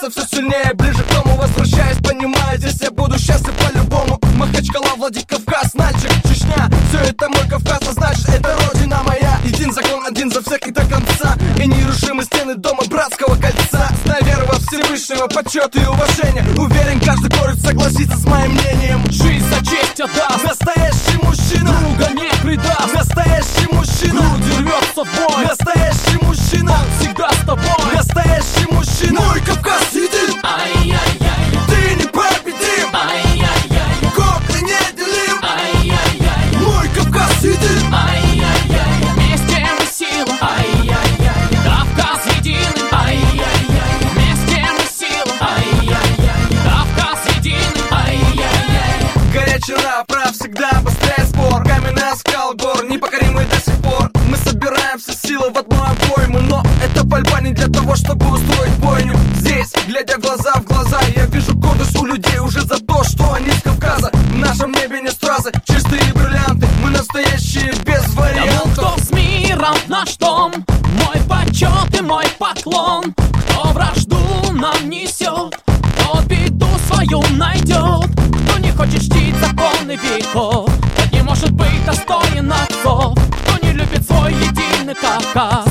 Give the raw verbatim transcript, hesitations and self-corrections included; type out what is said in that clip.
становится все сильнее, ближе к дому возвращаюсь, понимаю, здесь я буду счастлив по-любому. Махачкала, Владикавказ, Нальчик, Чечня, все это мой Кавказ, а значит это родина моя. Един закон, один за всех и до конца, и нерушимы стены дома братского кольца. Знай веру во Всевышнего, почет и уважение, уверен, каждый город согласится с моим мнением. Жизнь за честь отдаст, настоящий мужчина, друга не предаст. Настоящий мужчина, грудью рвется в бой. Настоящий мужчина, он всегда с тобой. Настоящий мужчина, мой Кавказ един. Ай-яй-яй, ты непобедим. Ай-яй-яй, копли неделим. Ай-яй-яй, мой Кавказ един. Ай-яй-яй, вместе мы сила. Ай-яй-яй, Кавказ единый. Ай-яй-яй, вместе мы сила. Ай-яй-яй, Кавказ единый. Ай-яй-яй. Горячий рэп, прав всегда быстрее спор. Каменный оскал гор, непокоримый до сих пор. Мы собираем все силы в одну обойму, но это пальба не для того, чтобы устроить бойню. Здесь, глядя глаза в глаза, я вижу гордость у людей уже за то, что они с Кавказа. В нашем небе не стразы, чистые бриллианты, мы настоящие без вариантов. Тому, кто с миром наш дом, мой почет и мой поклон. Кто вражду нам несет, тот беду свою найдет. Кто не хочет чтить законы веков, тот не может быть достоин отцов. Кто не любит свой единый Кавказ,